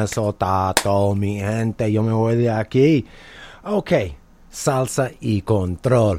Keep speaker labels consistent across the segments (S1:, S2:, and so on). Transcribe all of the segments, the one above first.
S1: eso está todo, mi gente. Yo me voy de aquí. Ok, salsa y control.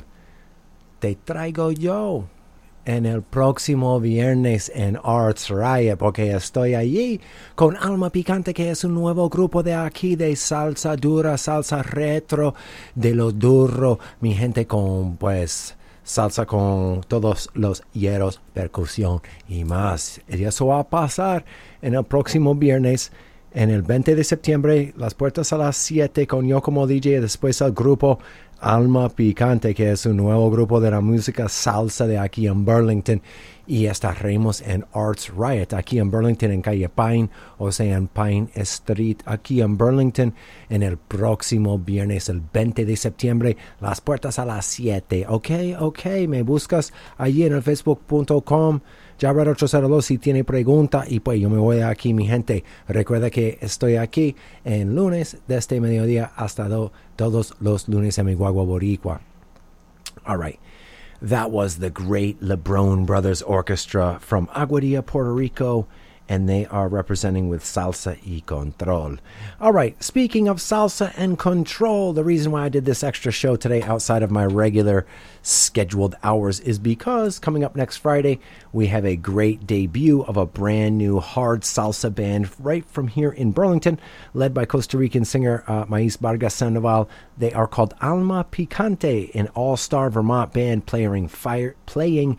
S1: Te traigo yo en el próximo viernes en Arts Riot, porque estoy allí con Alma Picante, que es un nuevo grupo de aquí de salsa dura, salsa retro, de lo duro, mi gente, con pues salsa con todos los hierros, percusión y más. Y eso va a pasar en el próximo viernes, en el 20 de septiembre, las puertas a las 7 con yo como DJ, y después el grupo Alma Picante, que es un nuevo grupo de la música salsa de aquí en Burlington, y estaremos en Arts Riot aquí en Burlington, en calle Pine, o sea en Pine Street, aquí en Burlington, en el próximo viernes, el 20 de septiembre, las puertas a las 7. Ok, me buscas allí en el facebook.com Jarred802 si tiene pregunta, y pues yo me voy de aquí, mi gente. Recuerda que estoy aquí en lunes desde mediodía hasta todos los lunes en mi guagua boricua. All right. That was the great LeBron Brothers Orchestra from Aguadilla, Puerto Rico, and they are representing with Salsa y Control. All right, speaking of Salsa and Control, the reason why I did this extra show today outside of my regular scheduled hours is because coming up next Friday, we have a great debut of a brand new hard salsa band right from here in Burlington, led by Costa Rican singer Mais Vargas Sandoval. They are called Alma Picante, an all-star Vermont band playing fiery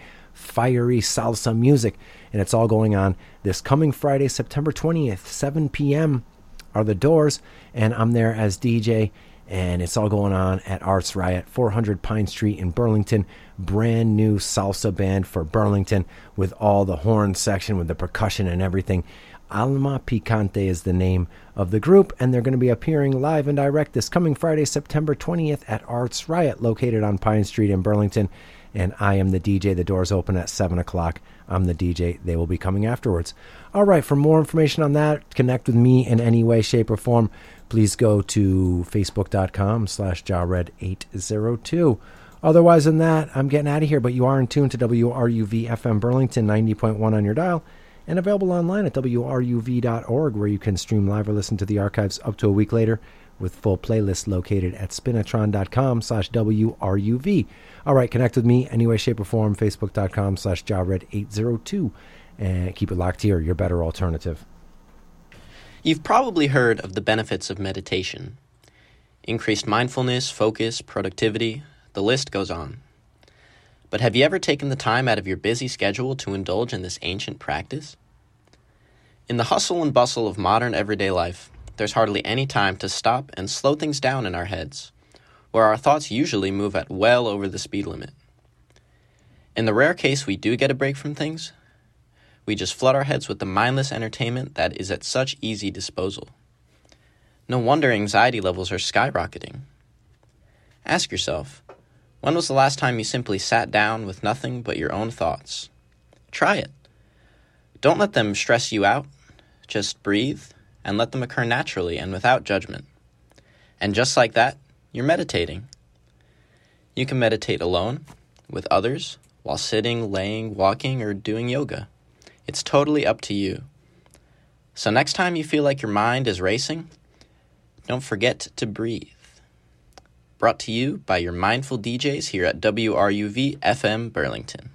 S1: salsa music. And it's all going on this coming Friday, September 20th, 7 p.m. are the doors, and I'm there as DJ, and it's all going on at Arts Riot, 400 Pine Street in Burlington. Brand new salsa band for Burlington with all the horn section, with the percussion and everything. Alma Picante is the name of the group, and they're going to be appearing live and direct this coming Friday, September 20th at Arts Riot, located on Pine Street in Burlington. And I am the DJ. The doors open at 7 o'clock. I'm the DJ. They will be coming afterwards. All right, for more information on that, connect with me in any way, shape, or form, please go to facebook.com/Jared802. Otherwise than that, I'm getting out of here, but you are in tune to WRUV-FM Burlington 90.1 on your dial, and available online at wruv.org, where you can stream live or listen to the archives up to a week later, with full playlists located at spinatron.com/WRUV. All right, connect with me any way, shape, or form, facebook.com/Jared802. And keep it locked here, your better alternative.
S2: You've probably heard of the benefits of meditation. Increased mindfulness, focus, productivity, the list goes on. But have you ever taken the time out of your busy schedule to indulge in this ancient practice? In the hustle and bustle of modern everyday life, there's hardly any time to stop and slow things down in our heads, where our thoughts usually move at well over the speed limit. In the rare case we do get a break from things, we just flood our heads with the mindless entertainment that is at such easy disposal. No wonder anxiety levels are skyrocketing. Ask yourself, when was the last time you simply sat down with nothing but your own thoughts? Try it. Don't let them stress you out. Just breathe and let them occur naturally and without judgment. And just like that, you're meditating. You can meditate alone, with others, while sitting, laying, walking, or doing yoga. It's totally up to you. So next time you feel like your mind is racing, don't forget to breathe. Brought to you by your mindful DJs here at WRUV-FM Burlington.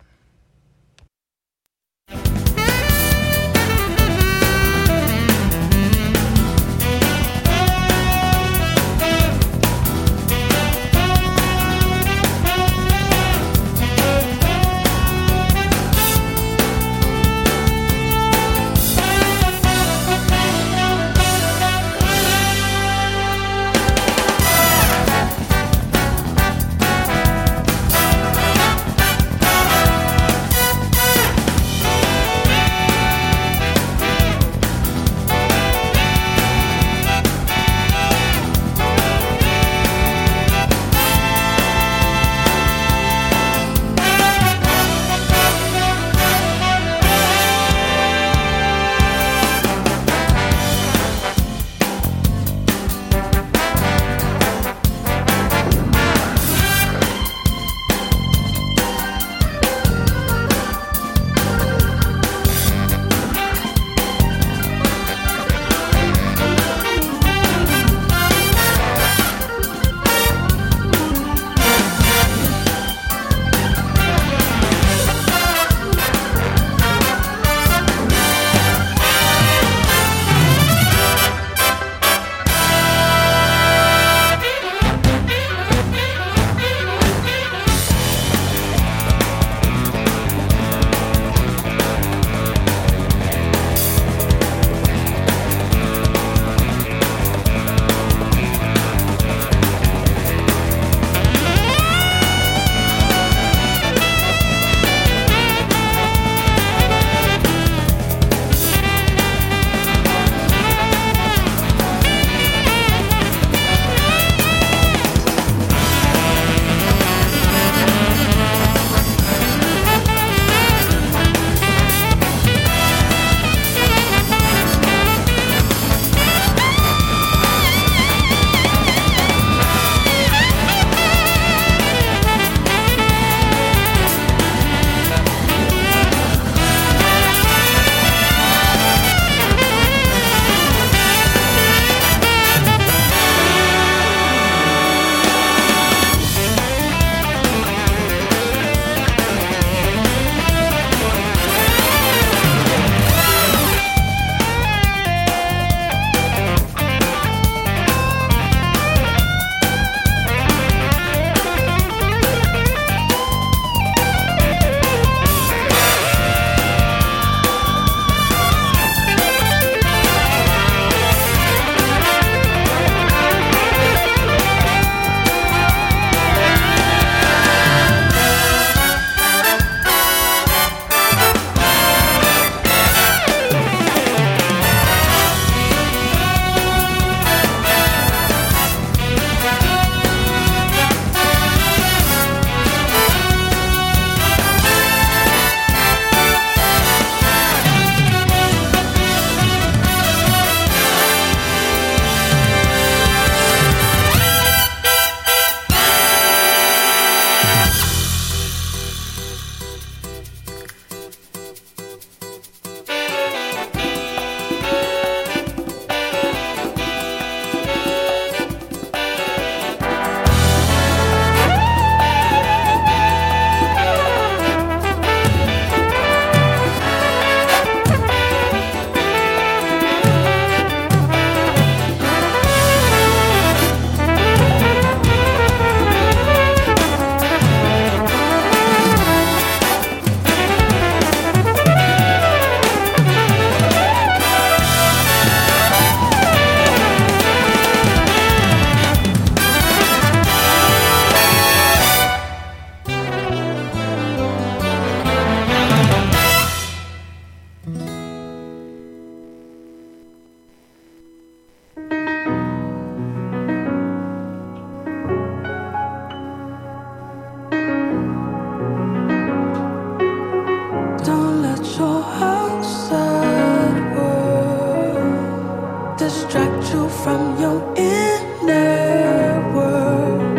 S3: distract you from your inner world.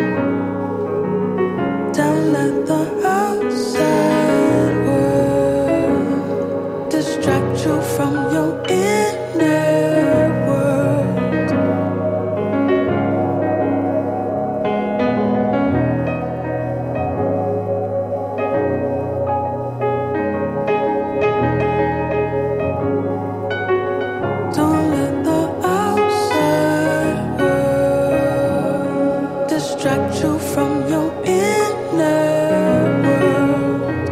S3: Don't let the outside world distract you from your inner world. Don't let the outside world distract you from your inner world.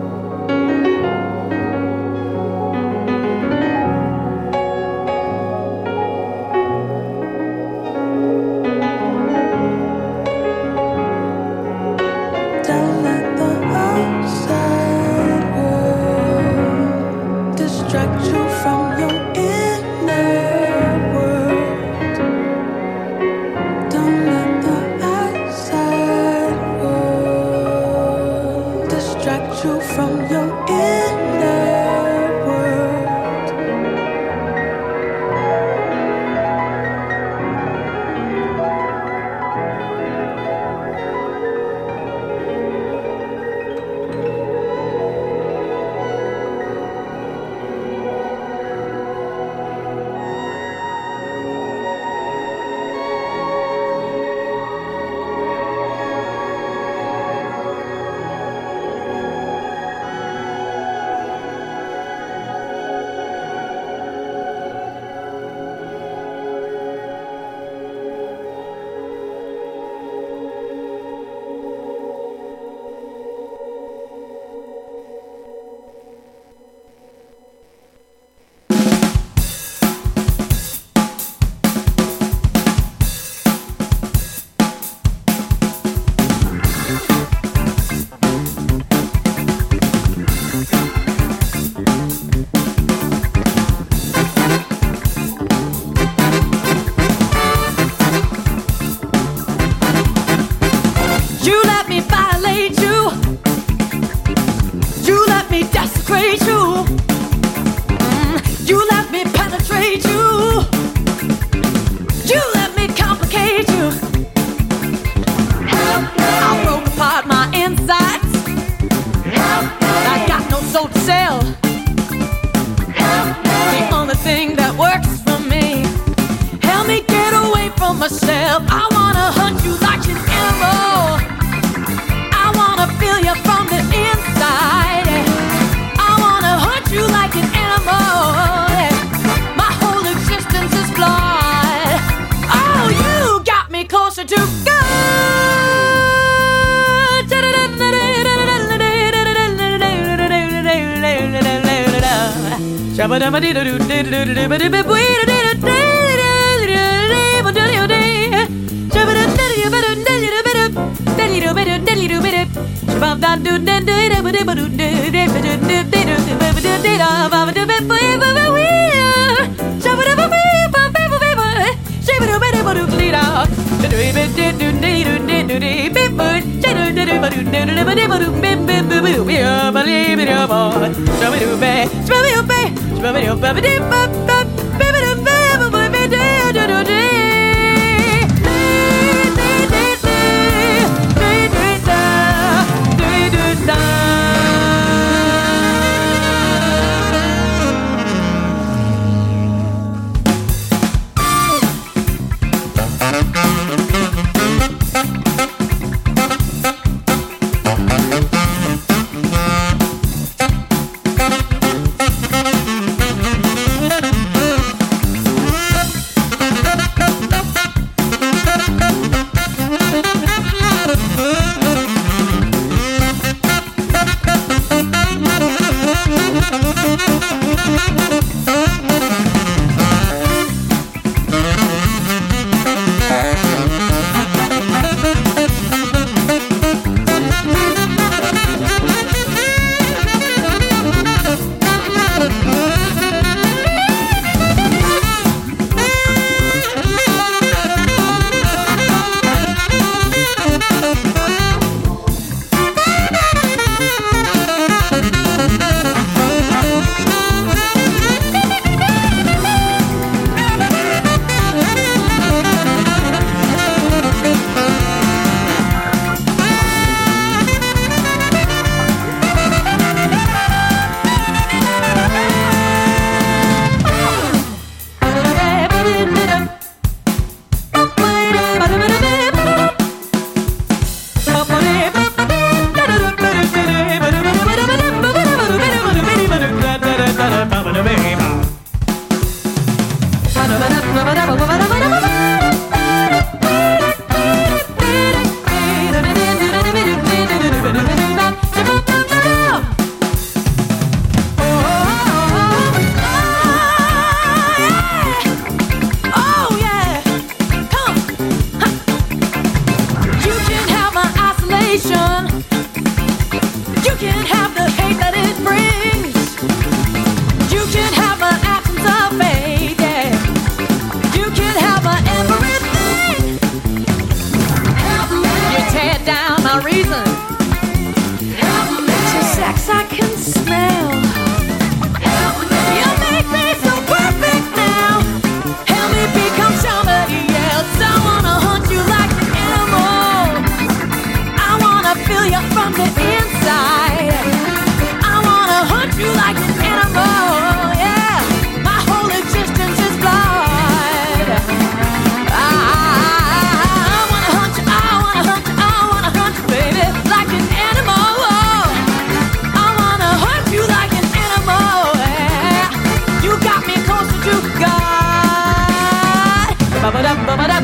S3: Don't let the outside world distract you from your inner world. Don't let the outside world distract you from your inner world.
S4: You let me violate you. You let me desecrate you. You let me penetrate you. You let me complicate you. I broke apart my insides. I got no soul to sell. The only thing that works for me. Help me get away from myself. I wanna hunt you like an animal. I wanna feel you from the inside. I wanna hunt you like an animal. My whole existence is flawed. Oh, you got me closer to God. ba ba da ba ba da